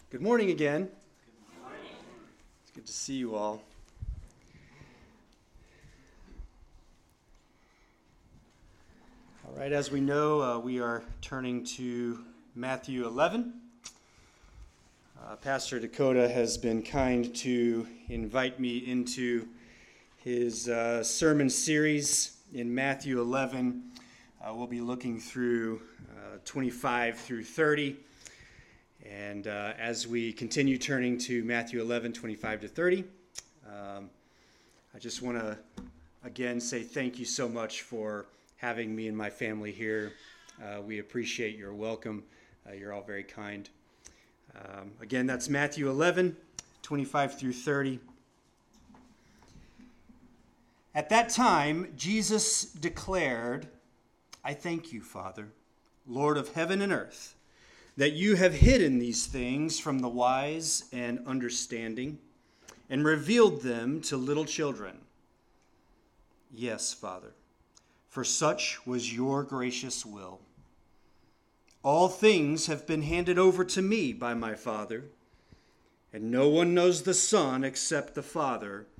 Good morning again. Good morning. It's good to see you all. All right, as we know, we are turning to Matthew 11. Pastor Dakota has been kind to invite me into his sermon series in Matthew 11. We'll be looking through 25 through 30. And as we continue turning to Matthew 11, 25 to 30, I just want to again say thank you so much for having me and my family here. We appreciate your welcome. You're all very kind. Again, that's Matthew 11, 25 through 30. At that time, Jesus declared, "I thank you, Father, Lord of heaven and earth, that you have hidden these things from the wise and understanding and revealed them to little children. Yes, Father, for such was your gracious will. All things have been handed over to me by my Father, and no one knows the Son except the Father,